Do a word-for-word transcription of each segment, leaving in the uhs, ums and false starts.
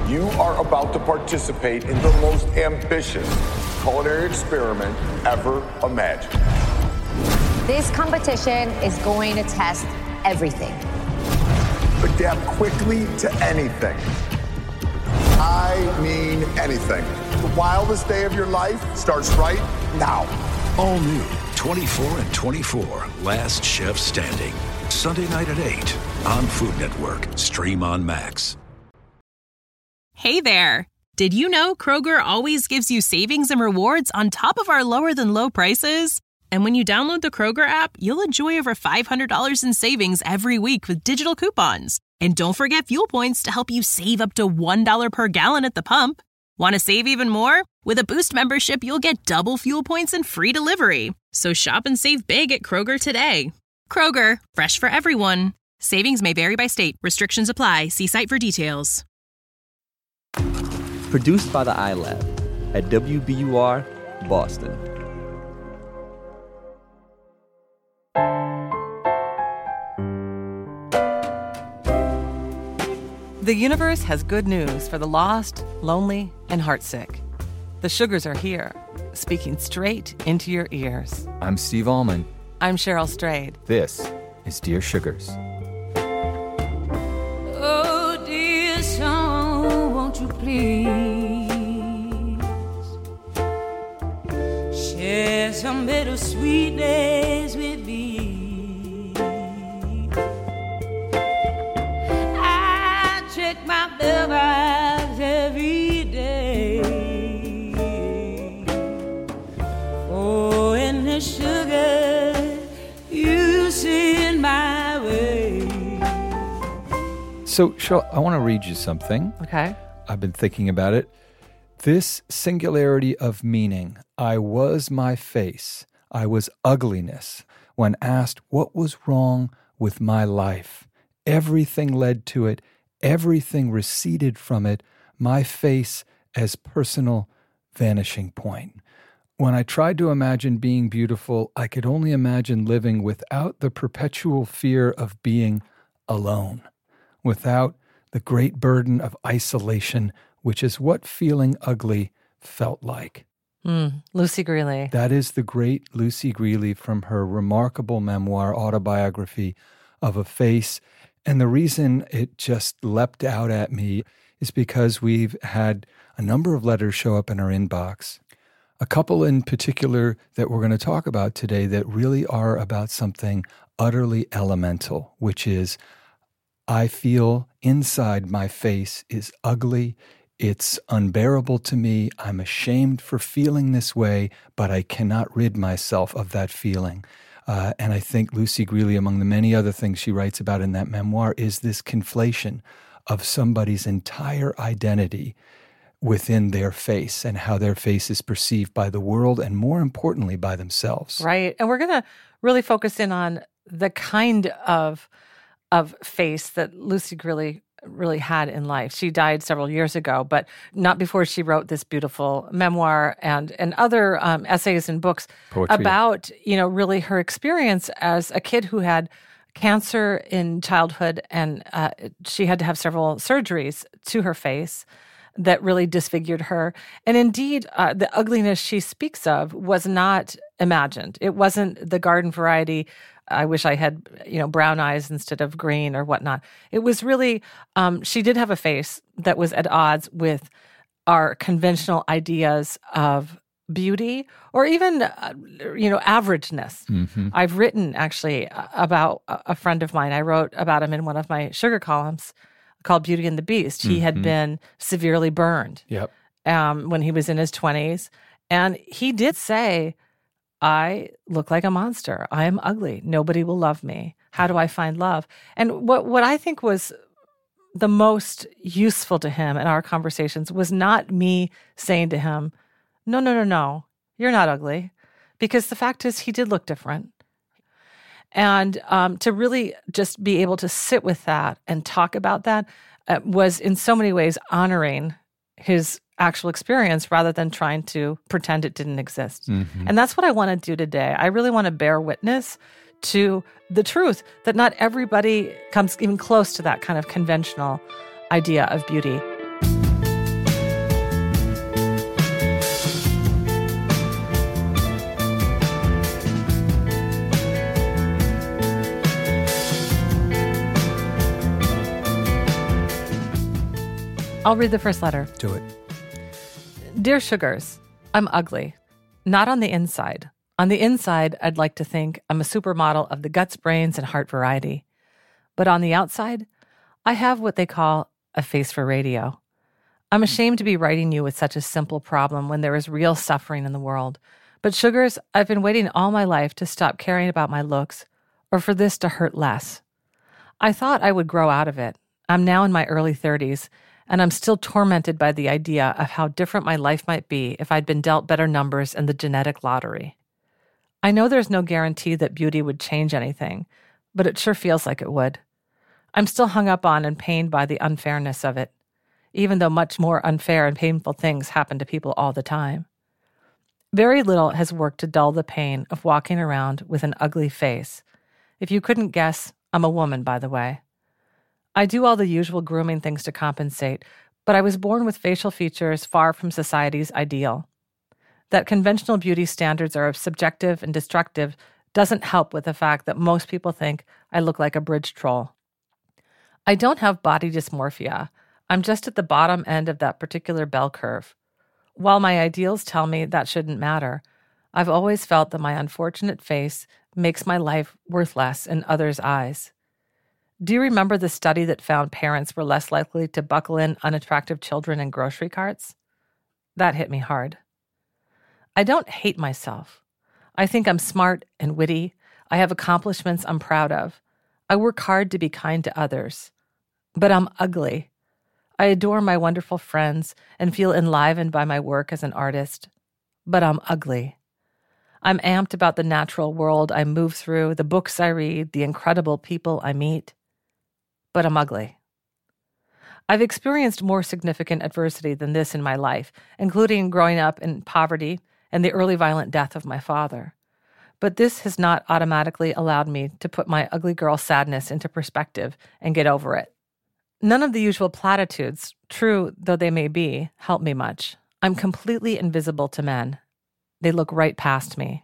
You are about to participate in the most ambitious culinary experiment ever imagined. This competition is going to test everything. Adapt quickly to anything. I mean anything. The wildest day of your life starts right now. All new, twenty-four and twenty-four, Last Chef Standing. Sunday night at eight on Food Network. Stream on Max. Hey there. Did you know Kroger always gives you savings and rewards on top of our lower than low prices? And when you download the Kroger app, you'll enjoy over five hundred dollars in savings every week with digital coupons. And don't forget fuel points to help you save up to one dollar per gallon at the pump. Want to save even more? With a Boost membership, you'll get double fuel points and free delivery. So shop and save big at Kroger today. Kroger, fresh for everyone. Savings may vary by state. Restrictions apply. See site for details. Produced by the iLab at W B U R, Boston. The universe has good news for the lost, lonely, and heartsick. The Sugars are here, speaking straight into your ears. I'm Steve Allman. I'm Cheryl Strayed. This is Dear Sugars. Oh, dear song, won't you please share some bittersweet days with me? My bell box every day. Oh, and the sugar you send my way. So, Cheryl, I want to read you something. Okay. I've been thinking about it. This singularity of meaning, I was my face, I was ugliness. When asked what was wrong with my life, everything led to it. Everything receded from it, my face as personal vanishing point. When I tried to imagine being beautiful, I could only imagine living without the perpetual fear of being alone, without the great burden of isolation, which is what feeling ugly felt like. Mm, Lucy Greeley. That is the great Lucy Greeley from her remarkable memoir, autobiography of a Face. And the reason it just leapt out at me is because we've had a number of letters show up in our inbox. A couple in particular that we're going to talk about today that really are about something utterly elemental, which is I feel inside my face is ugly. It's unbearable to me. I'm ashamed for feeling this way, but I cannot rid myself of that feeling. Uh, and I think Lucy Greeley, among the many other things she writes about in that memoir, is this conflation of somebody's entire identity within their face and how their face is perceived by the world and, more importantly, by themselves. Right. And we're going to really focus in on the kind of of face that Lucy Greeley really had in life. She died several years ago, but not before she wrote this beautiful memoir and and other um, essays and books Poetry. About, you know, really her experience as a kid who had cancer in childhood, and uh, she had to have several surgeries to her face that really disfigured her. And indeed, uh, the ugliness she speaks of was not imagined. It wasn't the garden variety, I wish I had, you know, brown eyes instead of green or whatnot. It was really, um, she did have a face that was at odds with our conventional ideas of beauty or even, uh, you know, averageness. Mm-hmm. I've written actually about a friend of mine. I wrote about him in one of my sugar columns called Beauty and the Beast. He mm-hmm. had been severely burned yep. um, when he was in his twenties. And he did say, I look like a monster. I am ugly. Nobody will love me. How do I find love? And what, what I think was the most useful to him in our conversations was not me saying to him, no, no, no, no, you're not ugly. Because the fact is he did look different. And um, to really just be able to sit with that and talk about that uh, was in so many ways honoring his actual experience rather than trying to pretend it didn't exist. Mm-hmm. And that's what I want to do today. I really want to bear witness to the truth that not everybody comes even close to that kind of conventional idea of beauty. I'll read the first letter. Do it. Dear Sugars, I'm ugly. Not on the inside. On the inside, I'd like to think I'm a supermodel of the guts, brains, and heart variety. But on the outside, I have what they call a face for radio. I'm ashamed to be writing you with such a simple problem when there is real suffering in the world. But Sugars, I've been waiting all my life to stop caring about my looks, or for this to hurt less. I thought I would grow out of it. I'm now in my early thirties, and I'm still tormented by the idea of how different my life might be if I'd been dealt better numbers in the genetic lottery. I know there's no guarantee that beauty would change anything, but it sure feels like it would. I'm still hung up on and pained by the unfairness of it, even though much more unfair and painful things happen to people all the time. Very little has worked to dull the pain of walking around with an ugly face. If you couldn't guess, I'm a woman, by the way. I do all the usual grooming things to compensate, but I was born with facial features far from society's ideal. That conventional beauty standards are subjective and destructive doesn't help with the fact that most people think I look like a bridge troll. I don't have body dysmorphia. I'm just at the bottom end of that particular bell curve. While my ideals tell me that shouldn't matter, I've always felt that my unfortunate face makes my life worth less in others' eyes. Do you remember the study that found parents were less likely to buckle in unattractive children in grocery carts? That hit me hard. I don't hate myself. I think I'm smart and witty. I have accomplishments I'm proud of. I work hard to be kind to others. But I'm ugly. I adore my wonderful friends and feel enlivened by my work as an artist. But I'm ugly. I'm amped about the natural world I move through, the books I read, the incredible people I meet. But I'm ugly. I've experienced more significant adversity than this in my life, including growing up in poverty and the early violent death of my father. But this has not automatically allowed me to put my ugly girl sadness into perspective and get over it. None of the usual platitudes, true though they may be, help me much. I'm completely invisible to men. They look right past me.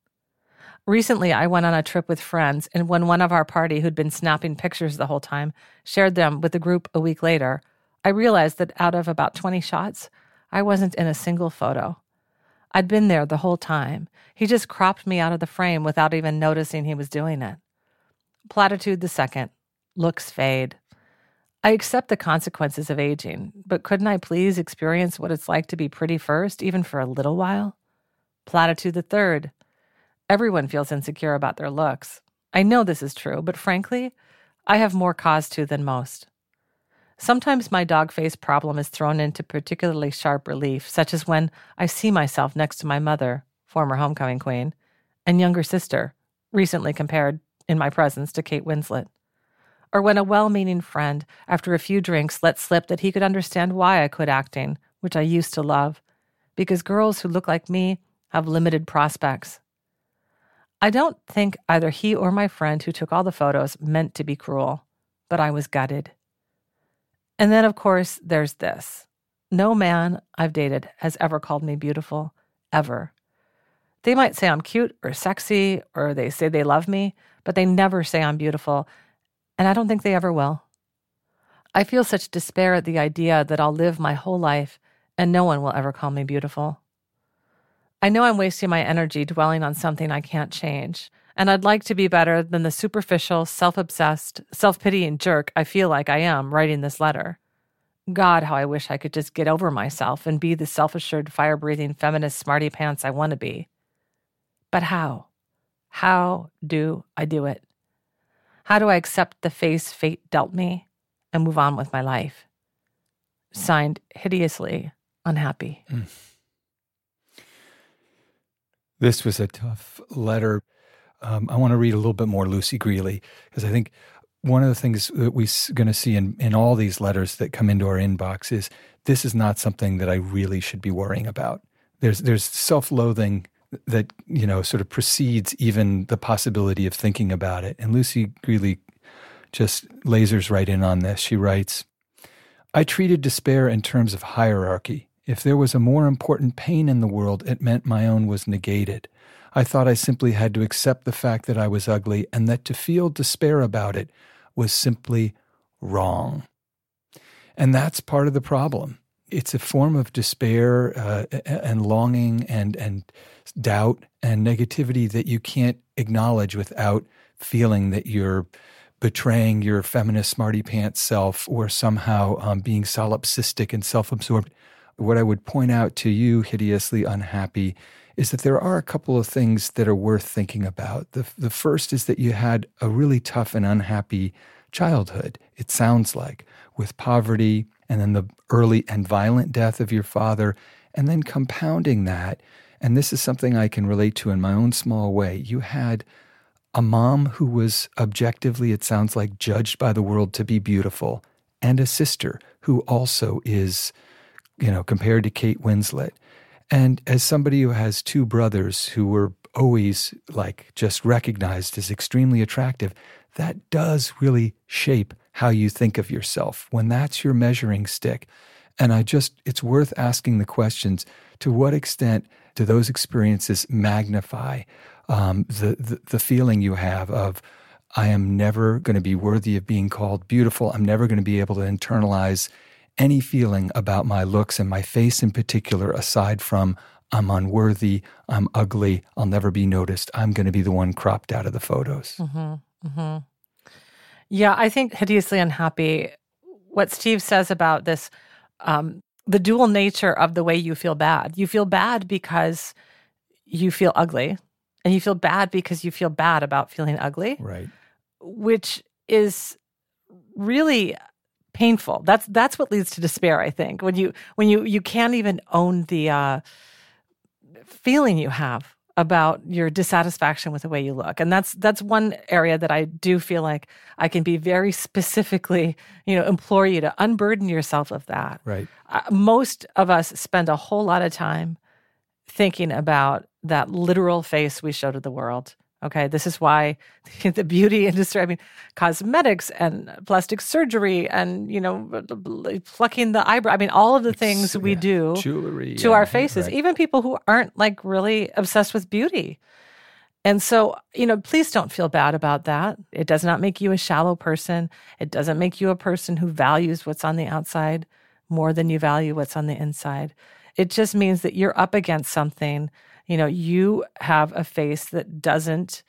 Recently, I went on a trip with friends, and when one of our party who'd been snapping pictures the whole time shared them with the group a week later, I realized that out of about twenty shots, I wasn't in a single photo. I'd been there the whole time. He just cropped me out of the frame without even noticing he was doing it. Platitude the second. Looks fade. I accept the consequences of aging, but couldn't I please experience what it's like to be pretty first, even for a little while? Platitude the third. Everyone feels insecure about their looks. I know this is true, but frankly, I have more cause to than most. Sometimes my dog face problem is thrown into particularly sharp relief, such as when I see myself next to my mother, former homecoming queen, and younger sister, recently compared in my presence to Kate Winslet. Or when a well-meaning friend, after a few drinks, let slip that he could understand why I quit acting, which I used to love, because girls who look like me have limited prospects. I don't think either he or my friend who took all the photos meant to be cruel, but I was gutted. And then, of course, there's this. No man I've dated has ever called me beautiful, ever. They might say I'm cute or sexy, or they say they love me, but they never say I'm beautiful, and I don't think they ever will. I feel such despair at the idea that I'll live my whole life and no one will ever call me beautiful. I know I'm wasting my energy dwelling on something I can't change, and I'd like to be better than the superficial, self-obsessed, self-pitying jerk I feel like I am writing this letter. God, how I wish I could just get over myself and be the self-assured, fire-breathing, feminist smarty pants I want to be. But how? How do I do it? How do I accept the face fate dealt me and move on with my life? Signed, Hideously Unhappy. Mm. This was a tough letter. Um, I want to read a little bit more Lucy Greeley, because I think one of the things that we're going to see in, in all these letters that come into our inbox is this is not something that I really should be worrying about. There's there's self-loathing that, you know, sort of precedes even the possibility of thinking about it. And Lucy Greeley just lasers right in on this. She writes, I treated despair in terms of hierarchy. If there was a more important pain in the world, it meant my own was negated. I thought I simply had to accept the fact that I was ugly and that to feel despair about it was simply wrong. And that's part of the problem. It's a form of despair uh, and longing and, and doubt and negativity that you can't acknowledge without feeling that you're betraying your feminist smarty pants self or somehow um, being solipsistic and self-absorbed. What I would point out to you, hideously unhappy, is that there are a couple of things that are worth thinking about. The, the first is that you had a really tough and unhappy childhood, it sounds like, with poverty and then the early and violent death of your father, and then compounding that, and this is something I can relate to in my own small way, you had a mom who was objectively, it sounds like, judged by the world to be beautiful, and a sister who also is, you know, compared to Kate Winslet. And as somebody who has two brothers who were always like just recognized as extremely attractive, that does really shape how you think of yourself when that's your measuring stick. And I just, it's worth asking the questions, to what extent do those experiences magnify um, the, the, the feeling you have of, I am never going to be worthy of being called beautiful. I'm never going to be able to internalize any feeling about my looks and my face in particular, aside from I'm unworthy, I'm ugly, I'll never be noticed, I'm going to be the one cropped out of the photos. Mm-hmm, mm-hmm. Yeah, I think hideously unhappy, what Steve says about this, um, the dual nature of the way you feel bad. You feel bad because you feel ugly, and you feel bad because you feel bad about feeling ugly. Right. Which is really painful. That's that's what leads to despair, I think. When you when you you can't even own the uh, feeling you have about your dissatisfaction with the way you look. And that's that's one area that I do feel like I can be very specifically, you know, implore you to unburden yourself of that. Right. Uh, most of us spend a whole lot of time thinking about that literal face we show to the world. Okay, this is why the beauty industry, I mean, cosmetics and plastic surgery and, you know, plucking the eyebrow. I mean, all of the things yeah, we do jewelry, to yeah, our faces, right. even people who aren't like really obsessed with beauty. And so, you know, please don't feel bad about that. It does not make you a shallow person. It doesn't make you a person who values what's on the outside more than you value what's on the inside. It just means that you're up against something. You know, you have a face that doesn't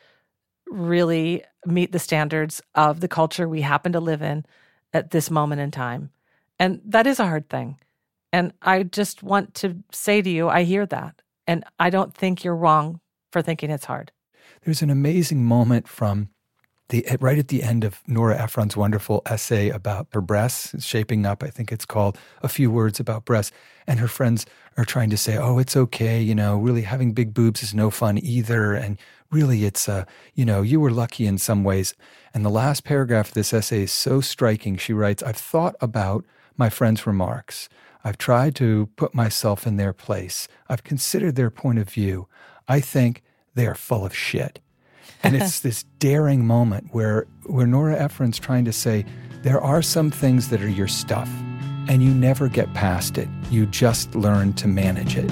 really meet the standards of the culture we happen to live in at this moment in time. And that is a hard thing. And I just want to say to you, I hear that. And I don't think you're wrong for thinking it's hard. There's an amazing moment from the right at the end of Nora Ephron's wonderful essay about her breasts, Shaping Up, I think it's called, a few words about breasts. And her friends are trying to say, oh, it's okay, you know, really having big boobs is no fun either. And really it's, uh, you know, you were lucky in some ways. And the last paragraph of this essay is so striking. She writes, I've thought about my friends' remarks. I've tried to put myself in their place. I've considered their point of view. I think they are full of shit. And it's this daring moment where, where Nora Ephron's trying to say, there are some things that are your stuff, and you never get past it. You just learn to manage it.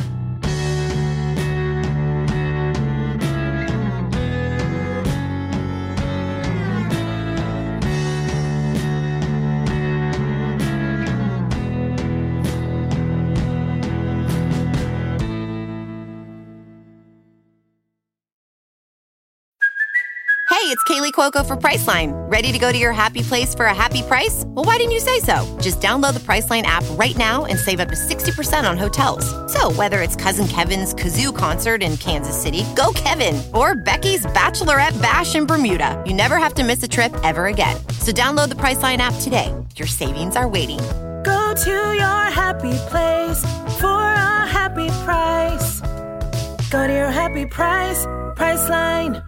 Hey, it's Kaylee Cuoco for Priceline. Ready to go to your happy place for a happy price? Well, why didn't you say so? Just download the Priceline app right now and save up to sixty percent on hotels. So whether it's Cousin Kevin's Kazoo Concert in Kansas City, go Kevin, or Becky's Bachelorette Bash in Bermuda, you never have to miss a trip ever again. So download the Priceline app today. Your savings are waiting. Go to your happy place for a happy price. Go to your happy price, Priceline.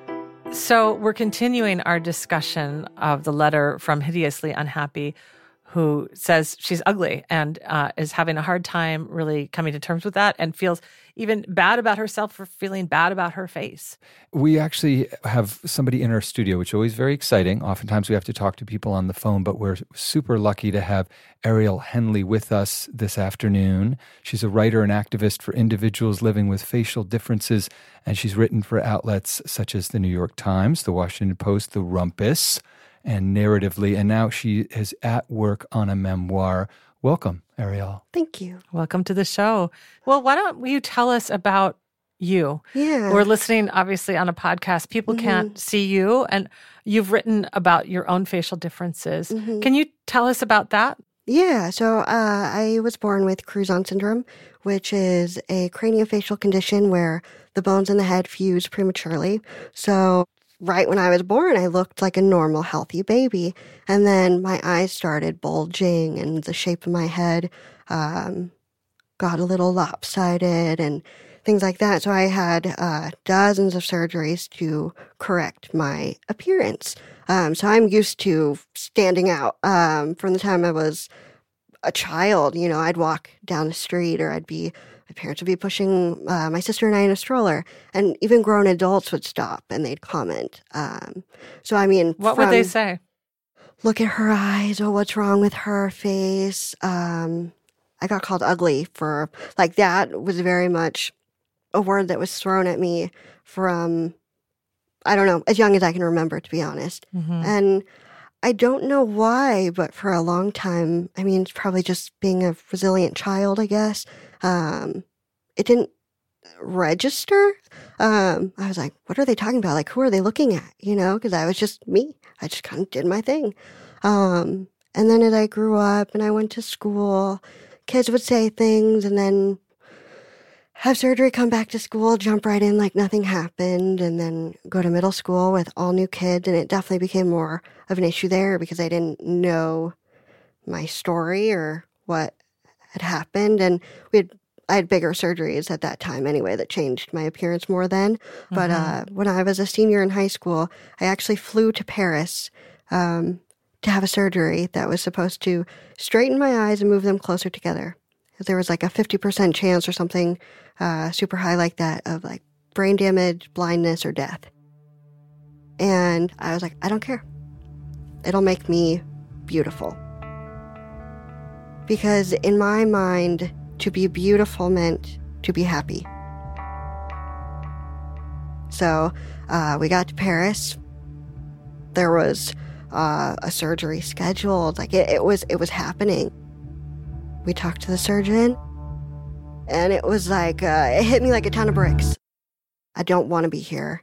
So we're continuing our discussion of the letter from Hideously Unhappy, who says she's ugly and uh, is having a hard time really coming to terms with that and feels even bad about herself for feeling bad about her face. We actually have somebody in our studio, which is always very exciting. Oftentimes we have to talk to people on the phone, but we're super lucky to have Ariel Henley with us this afternoon. She's a writer and activist for individuals living with facial differences, and she's written for outlets such as the New York Times, the Washington Post, the Rumpus, and Narratively, and now she is at work on a memoir. Welcome, Ariel. Thank you. Welcome to the show. Well, why don't you tell us about you? Yeah. We're listening, obviously, on a podcast. People mm-hmm. can't see you, and you've written about your own facial differences. Mm-hmm. Can you tell us about that? Yeah. So uh, I was born with Crouzon syndrome, which is a craniofacial condition where the bones in the head fuse prematurely. So right when I was born, I looked like a normal, healthy baby. And then my eyes started bulging and the shape of my head um, got a little lopsided and things like that. So I had uh, dozens of surgeries to correct my appearance. Um, so I'm used to standing out. Um, from the time I was a child, you know, I'd walk down the street or I'd be My parents would be pushing uh, my sister and I in a stroller, and even grown adults would stop and they'd comment. Um, so, I mean, what from, would they say? Look at her eyes. Oh, what's wrong with her face? Um, I got called ugly for, like, that was very much a word that was thrown at me from, I don't know, as young as I can remember, to be honest. Mm-hmm. And I don't know why, but for a long time, I mean, it's probably just being a resilient child, I guess. Um, it didn't register. Um, I was like, what are they talking about? Like, who are they looking at? You know, because I was just me. I just kind of did my thing. Um, and then as I grew up and I went to school, kids would say things and then have surgery, come back to school, jump right in like nothing happened, and then go to middle school with all new kids. And it definitely became more of an issue there because I didn't know my story or what had happened. And we had, I had bigger surgeries at that time anyway that changed my appearance more then. Mm-hmm. But uh, when I was a senior in high school, I actually flew to Paris um, to have a surgery that was supposed to straighten my eyes and move them closer together. There was like a fifty percent chance or something uh, super high like that of like brain damage, blindness, or death. And I was like, I don't care. It'll make me beautiful. Because in my mind, to be beautiful meant to be happy. So uh, we got to Paris. There was uh, a surgery scheduled. Like it, it was, it was happening. We talked to the surgeon, and it was like, uh, it hit me like a ton of bricks. I don't want to be here.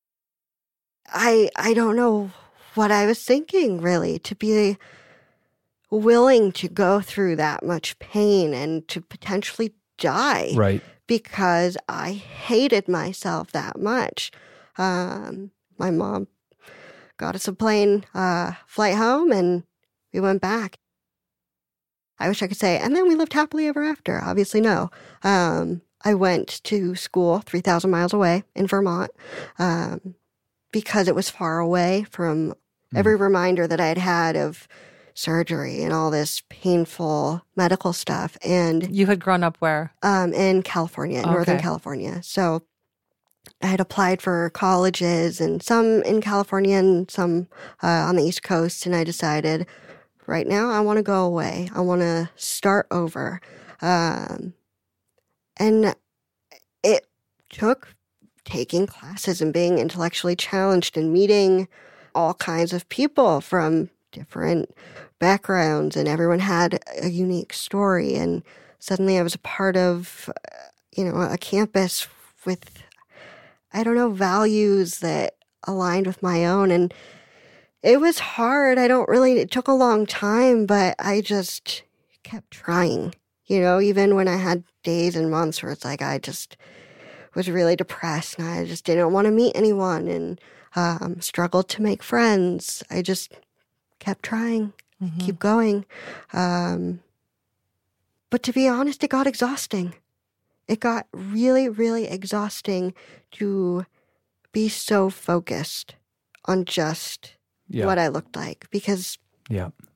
I I don't know what I was thinking, really, to be willing to go through that much pain and to potentially die. Right. Because I hated myself that much. Um, my mom got us a plane uh, flight home, and we went back. I wish I could say, and then we lived happily ever after. Obviously, no. Um, I went to school three thousand miles away in Vermont um, because it was far away from mm. every reminder that I had had of surgery and all this painful medical stuff. And you had grown up where? Um, in California, okay. Northern California. So I had applied for colleges, and some in California and some uh, on the East Coast, and I decided, right now, I want to go away. I want to start over. Um, and it took taking classes and being intellectually challenged and meeting all kinds of people from different backgrounds, and everyone had a unique story. And suddenly I was a part of, you know, a campus with, I don't know, values that aligned with my own. And it was hard. I don't really, it took a long time, but I just kept trying, you know, even when I had days and months where it's like I just was really depressed and I just didn't want to meet anyone and um, struggled to make friends. I just kept trying, mm-hmm. keep going. Um, but to be honest, it got exhausting. It got really, really exhausting to be so focused on just yeah. what I looked like, because yeah.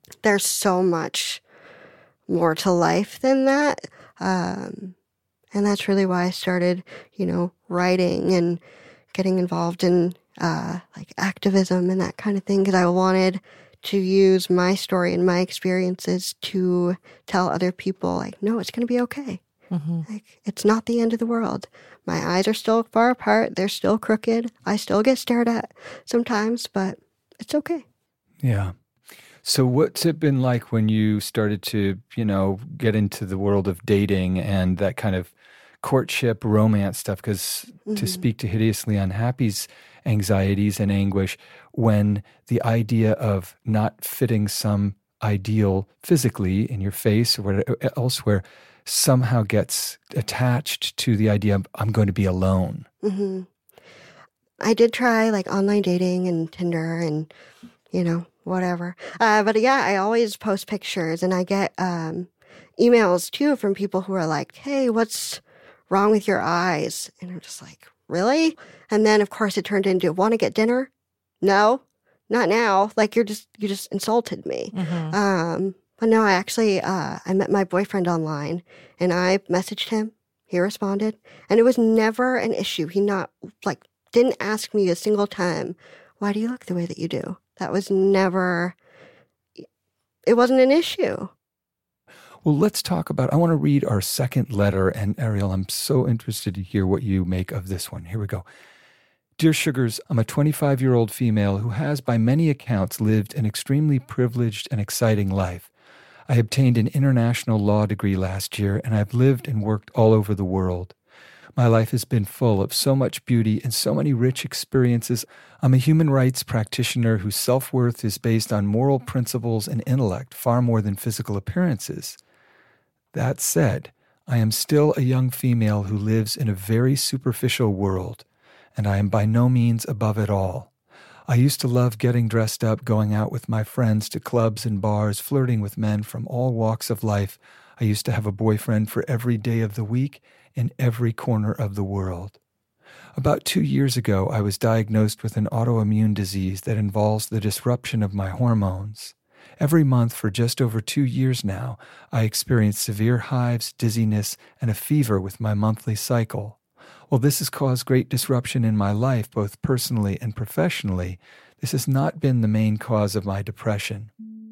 there's so much more to life than that. Um, and that's really why I started, you know, writing and getting involved in uh, like activism and that kind of thing, because I wanted to use my story and my experiences to tell other people, like, no, it's going to be okay. Mm-hmm. Like, it's not the end of the world. My eyes are still far apart. They're still crooked. I still get stared at sometimes, but it's okay. Yeah. So what's it been like when you started to, you know, get into the world of dating and that kind of courtship, romance stuff? Because mm-hmm. to speak to Hideously Unhappy's anxieties and anguish, when the idea of not fitting some ideal physically in your face or whatever, elsewhere somehow gets attached to the idea of, I'm going to be alone. Mm-hmm. I did try like online dating and Tinder and, you know, whatever. Uh, but yeah, I always post pictures, and I get um, emails too from people who are like, hey, what's wrong with your eyes? And I'm just like, really? And then of course it turned into, want to get dinner? No, not now. Like, you're just, you just insulted me. Mm-hmm. Um, but no, I actually, uh, I met my boyfriend online, and I messaged him. He responded, and it was never an issue. He not like, didn't ask me a single time, why do you look the way that you do? That was never, it wasn't an issue. Well, let's talk about, I want to read our second letter. And Ariel, I'm so interested to hear what you make of this one. Here we go. Dear Sugars, I'm a twenty-five-year-old female who has, by many accounts, lived an extremely privileged and exciting life. I obtained an international law degree last year, and I've lived and worked all over the world. My life has been full of so much beauty and so many rich experiences. I'm a human rights practitioner whose self-worth is based on moral principles and intellect far more than physical appearances. That said, I am still a young female who lives in a very superficial world, and I am by no means above it all. I used to love getting dressed up, going out with my friends to clubs and bars, flirting with men from all walks of life. I used to have a boyfriend for every day of the week in every corner of the world. About two years ago, I was diagnosed with an autoimmune disease that involves the disruption of my hormones. Every month for just over two years now, I experience severe hives, dizziness, and a fever with my monthly cycle. While this has caused great disruption in my life, both personally and professionally, this has not been the main cause of my depression.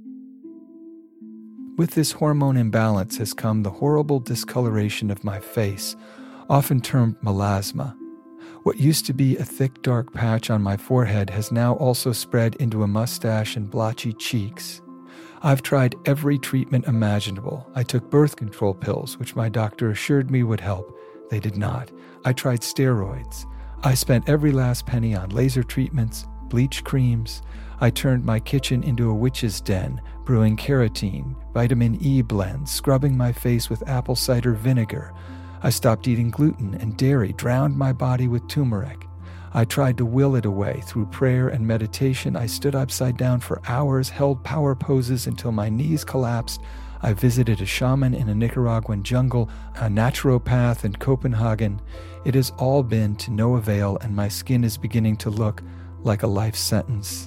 With this hormone imbalance has come the horrible discoloration of my face, often termed melasma. What used to be a thick, dark patch on my forehead has now also spread into a mustache and blotchy cheeks. I've tried every treatment imaginable. I took birth control pills, which my doctor assured me would help. They did not. I tried steroids. I spent every last penny on laser treatments, bleach creams. I turned my kitchen into a witch's den, brewing carotene, vitamin E blends, scrubbing my face with apple cider vinegar. I stopped eating gluten and dairy, drowned my body with turmeric. I tried to will it away through prayer and meditation. I stood upside down for hours, held power poses until my knees collapsed. I visited a shaman in a Nicaraguan jungle, a naturopath in Copenhagen. It has all been to no avail, and my skin is beginning to look like a life sentence.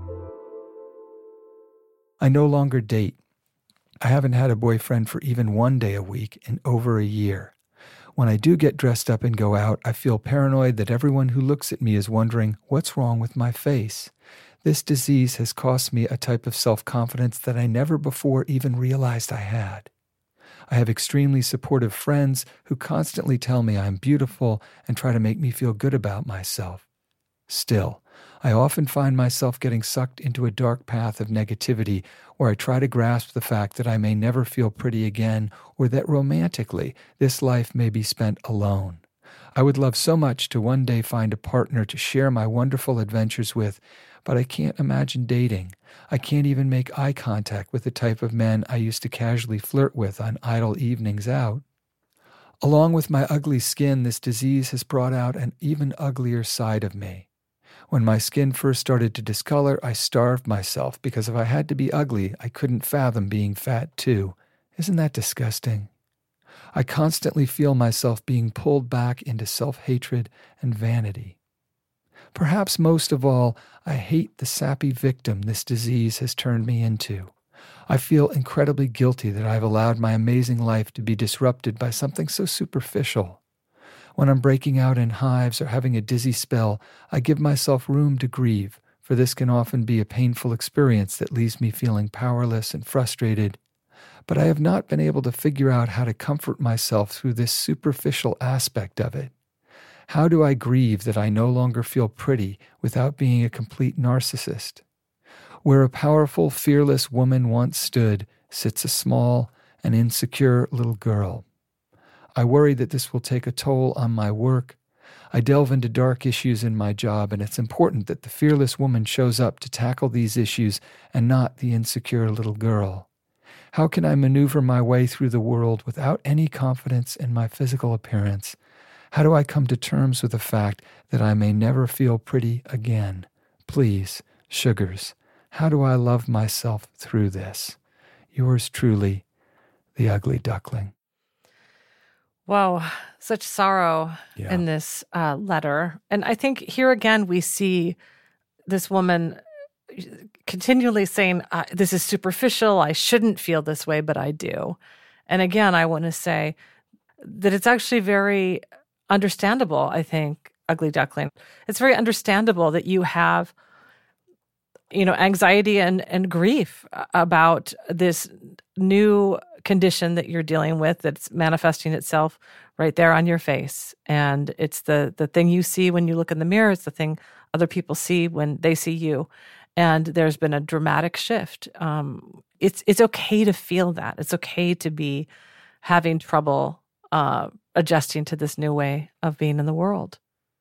I no longer date. I haven't had a boyfriend for even one day a week in over a year. When I do get dressed up and go out, I feel paranoid that everyone who looks at me is wondering, what's wrong with my face? This disease has cost me a type of self-confidence that I never before even realized I had. I have extremely supportive friends who constantly tell me I'm beautiful and try to make me feel good about myself. Still, I often find myself getting sucked into a dark path of negativity where I try to grasp the fact that I may never feel pretty again, or that romantically this life may be spent alone. I would love so much to one day find a partner to share my wonderful adventures with, but I can't imagine dating. I can't even make eye contact with the type of men I used to casually flirt with on idle evenings out. Along with my ugly skin, this disease has brought out an even uglier side of me. When my skin first started to discolor, I starved myself because if I had to be ugly, I couldn't fathom being fat too. Isn't that disgusting? I constantly feel myself being pulled back into self-hatred and vanity. Perhaps most of all, I hate the sappy victim this disease has turned me into. I feel incredibly guilty that I've allowed my amazing life to be disrupted by something so superficial. When I'm breaking out in hives or having a dizzy spell, I give myself room to grieve, for this can often be a painful experience that leaves me feeling powerless and frustrated. But I have not been able to figure out how to comfort myself through this superficial aspect of it. How do I grieve that I no longer feel pretty without being a complete narcissist? Where a powerful, fearless woman once stood sits a small and insecure little girl. I worry that this will take a toll on my work. I delve into dark issues in my job, and it's important that the fearless woman shows up to tackle these issues and not the insecure little girl. How can I maneuver my way through the world without any confidence in my physical appearance? How do I come to terms with the fact that I may never feel pretty again? Please, sugars, how do I love myself through this? Yours truly, The Ugly Duckling. Wow, such sorrow Yeah. in this uh, letter. And I think here again we see this woman continually saying, uh, this is superficial, I shouldn't feel this way, but I do. And again, I want to say that it's actually very understandable, I think, Ugly Duckling. It's very understandable that you have, you know, anxiety and, and grief about this new condition that you're dealing with that's manifesting itself right there on your face. And it's the the thing you see when you look in the mirror. It's the thing other people see when they see you. And there's been a dramatic shift. Um, it's it's okay to feel that. It's okay to be having trouble uh, adjusting to this new way of being in the world.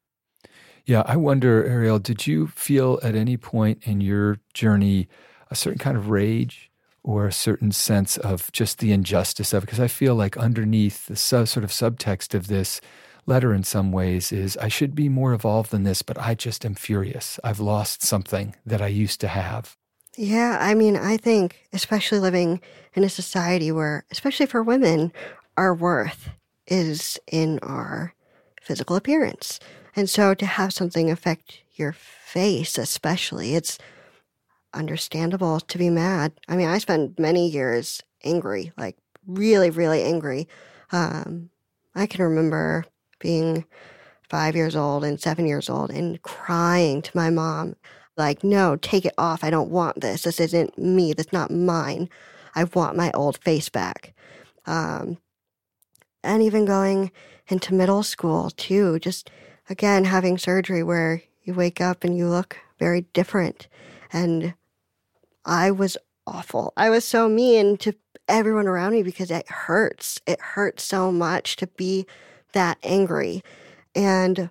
Yeah, I wonder, Ariel, did you feel at any point in your journey a certain kind of rage or a certain sense of just the injustice of it? Because I feel like underneath the su- sort of subtext of this letter in some ways is, I should be more evolved than this, but I just am furious. I've lost something that I used to have. Yeah, I mean, I think, especially living in a society where, especially for women, our worth is in our physical appearance. And so to have something affect your face, especially, it's understandable to be mad. I mean, I spent many years angry, like really, really angry. Um, I can remember being five years old and seven years old and crying to my mom, like, no, take it off. I don't want this. This isn't me. That's not mine. I want my old face back. Um, and even going into middle school, too, just, again, having surgery where you wake up and you look very different. And I was awful. I was so mean to everyone around me because it hurts. It hurts so much to be that angry. And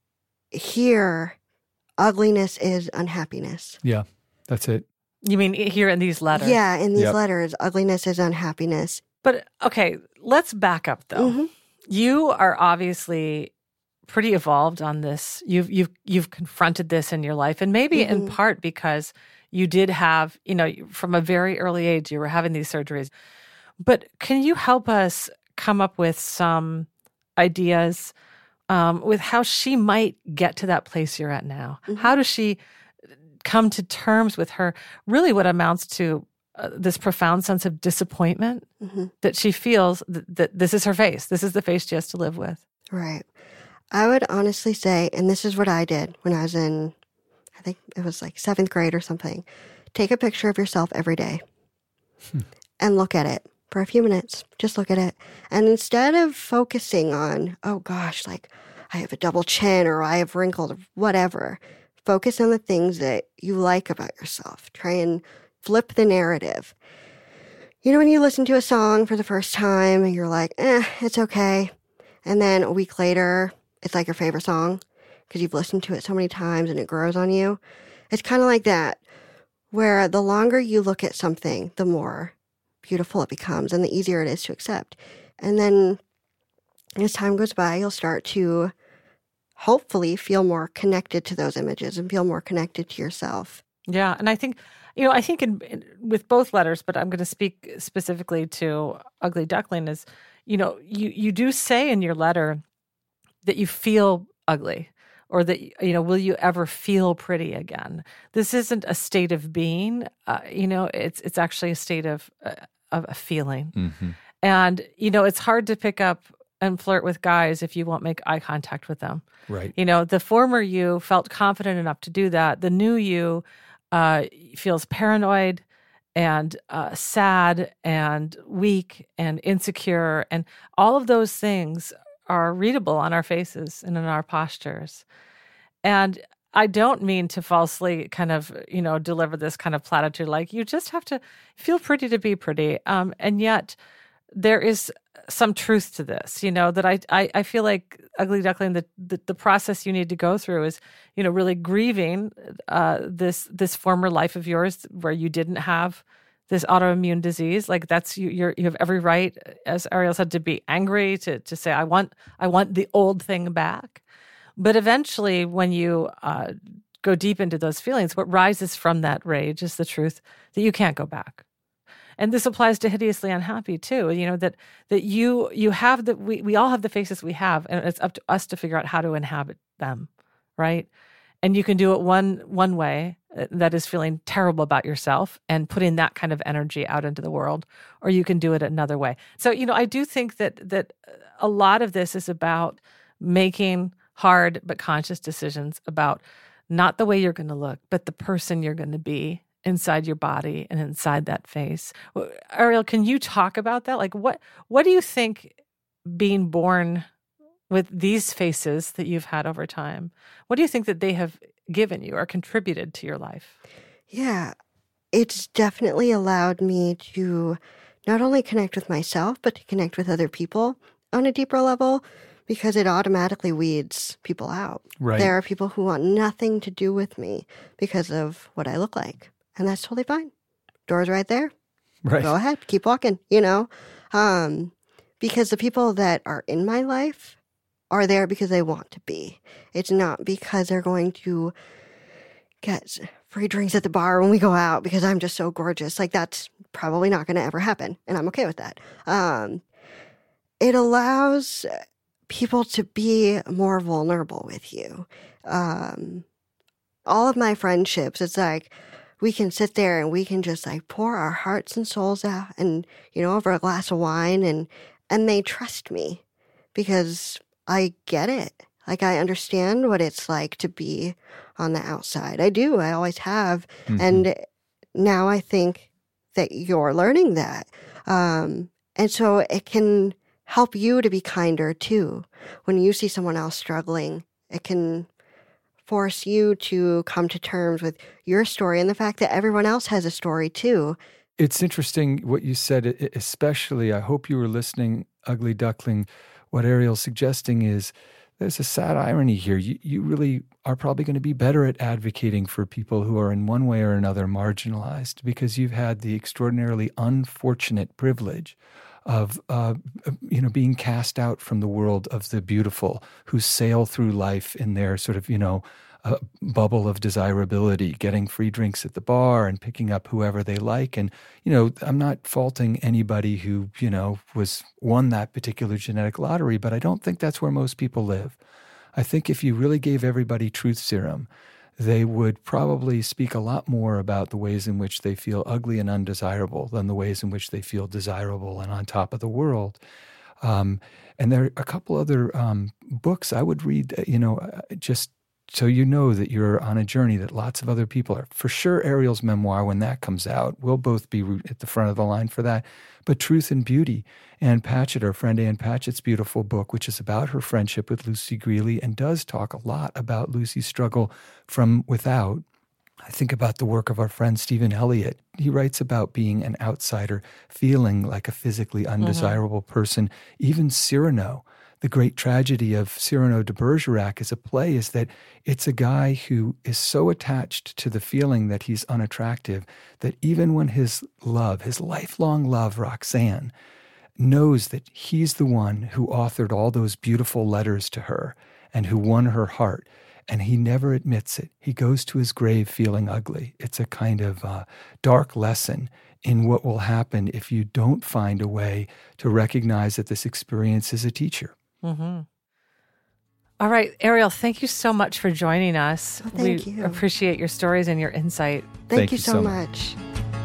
here, ugliness is unhappiness. Yeah, that's it. You mean here in these letters? Yeah, in these Yep. letters, ugliness is unhappiness. But okay, let's back up though. Mm-hmm. You are obviously pretty evolved on this. You've you've you've confronted this in your life, and maybe Mm-hmm. in part because you did have, you know, from a very early age, you were having these surgeries. But can you help us come up with some ideas um, with how she might get to that place you're at now? Mm-hmm. How does she come to terms with her, really what amounts to uh, this profound sense of disappointment Mm-hmm. that she feels th- that this is her face. This is the face she has to live with. Right. I would honestly say, and this is what I did when I was in, I think it was like seventh grade or something, take a picture of yourself every day Hmm. and look at it for a few minutes. Just look at it. And instead of focusing on, oh gosh, like I have a double chin or I have wrinkles or whatever, focus on the things that you like about yourself. Try and flip the narrative. You know, when you listen to a song for the first time and you're like, eh, it's okay. And then a week later, it's like your favorite song because you've listened to it so many times and it grows on you. It's kind of like that, where the longer you look at something, the more beautiful it becomes and the easier it is to accept. And then as time goes by, you'll start to hopefully feel more connected to those images and feel more connected to yourself. Yeah, and I think, you know, I think in, in with both letters, but I'm going to speak specifically to Ugly Duckling is, you know, you you do say in your letter that you feel ugly, or that, you know, will you ever feel pretty again? This isn't a state of being, uh, you know, it's it's actually a state of, uh, of a feeling. Mm-hmm. And, you know, it's hard to pick up and flirt with guys if you won't make eye contact with them. Right. You know, the former you felt confident enough to do that. The new you uh, feels paranoid and uh, sad and weak and insecure. And all of those things are readable on our faces and in our postures. And I don't mean to falsely kind of, you know, deliver this kind of platitude, like you just have to feel pretty to be pretty. Um, and yet there is some truth to this, you know, that I I, I feel like Ugly Duckling, the, the the process you need to go through is, you know, really grieving uh, this this former life of yours where you didn't have this autoimmune disease. Like that's you you're, you have every right, as Ariel said, to be angry, to to say I want I want the old thing back. But eventually, when you uh, go deep into those feelings, what rises from that rage is the truth that you can't go back. And this applies to hideously unhappy too. You know, that that you you have the we, we all have the faces we have, and it's up to us to figure out how to inhabit them, right? And you can do it one one way, that is feeling terrible about yourself and putting that kind of energy out into the world, or you can do it another way. So, you know, I do think that that a lot of this is about making hard but conscious decisions about not the way you're going to look, but the person you're going to be inside your body and inside that face. Ariel, can you talk about that? Like, what what do you think being born with these faces that you've had over time, what do you think that they have given you or contributed to your life? Yeah, it's definitely allowed me to not only connect with myself, but to connect with other people on a deeper level, because it automatically weeds people out. Right. There are people who want nothing to do with me because of what I look like. And that's totally fine. Door's right there. Right. Go ahead. Keep walking, you know. Um, because the people that are in my life are there because they want to be. It's not because they're going to get free drinks at the bar when we go out because I'm just so gorgeous. Like, that's probably not going to ever happen. And I'm okay with that. Um, it allows people to be more vulnerable with you. Um, all of my friendships, it's like, we can sit there and we can just like pour our hearts and souls out and, you know, over a glass of wine, and, and they trust me because I get it. Like, I understand what it's like to be on the outside. I do. I always have. Mm-hmm. And now I think that you're learning that. Um, and so it can help you to be kinder too. When you see someone else struggling, it can force you to come to terms with your story and the fact that everyone else has a story too. It's interesting what you said, especially, I hope you were listening, Ugly Duckling. What Ariel's suggesting is there's a sad irony here. You, you really are probably going to be better at advocating for people who are in one way or another marginalized because you've had the extraordinarily unfortunate privilege of, uh, you know, being cast out from the world of the beautiful who sail through life in their sort of, you know, uh, bubble of desirability, getting free drinks at the bar and picking up whoever they like. And, you know, I'm not faulting anybody who, you know, was won that particular genetic lottery, but I don't think that's where most people live. I think if you really gave everybody truth serum, they would probably speak a lot more about the ways in which they feel ugly and undesirable than the ways in which they feel desirable and on top of the world. Um, and there are a couple other um, books I would read, you know, just so you know that you're on a journey that lots of other people are. For sure, Ariel's memoir, when that comes out, we'll both be at the front of the line for that. But Truth and Beauty, Ann Patchett, our friend Ann Patchett's beautiful book, which is about her friendship with Lucy Greeley and does talk a lot about Lucy's struggle from without. I think about the work of our friend Stephen Elliott. He writes about being an outsider, feeling like a physically undesirable mm-hmm. person. Even Cyrano, the great tragedy of Cyrano de Bergerac as a play, is that it's a guy who is so attached to the feeling that he's unattractive that even when his love, his lifelong love, Roxanne, knows that he's the one who authored all those beautiful letters to her and who won her heart, and he never admits it. He goes to his grave feeling ugly. It's a kind of uh, dark lesson in what will happen if you don't find a way to recognize that this experience is a teacher. Mm-hmm. All right, Ariel, thank you so much for joining us. Oh, thank we you. appreciate your stories and your insight. Thank, Thank you you so so much.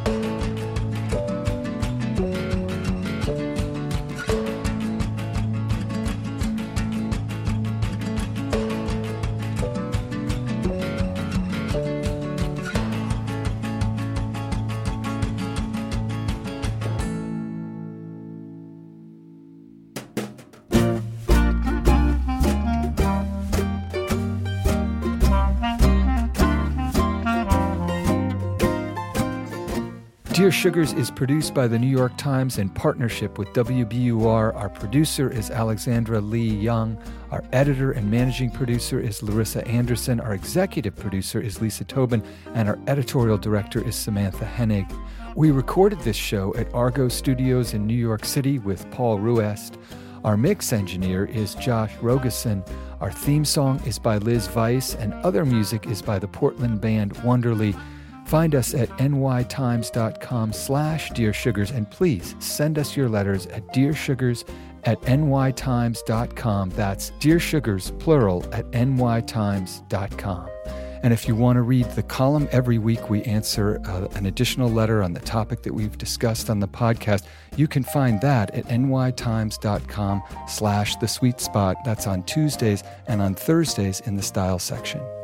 Dear Sugars is produced by the New York Times in partnership with W B U R. Our producer is Alexandra Lee Young. Our editor and managing producer is Larissa Anderson. Our executive producer is Lisa Tobin. And our editorial director is Samantha Hennig. We recorded this show at Argo Studios in New York City with Paul Ruest. Our mix engineer is Josh Rogeson. Our theme song is by Liz Weiss, and other music is by the Portland band Wonderly. Find us at nytimes.com slash Dear Sugars, and please send us your letters at dearsugars at nytimes.com. That's Dear Sugars, plural, at nytimes.com. And if you want to read the column every week, we answer uh, an additional letter on the topic that we've discussed on the podcast. You can find that at nytimes.com slash The Sweet Spot. That's on Tuesdays and on Thursdays in the Style section.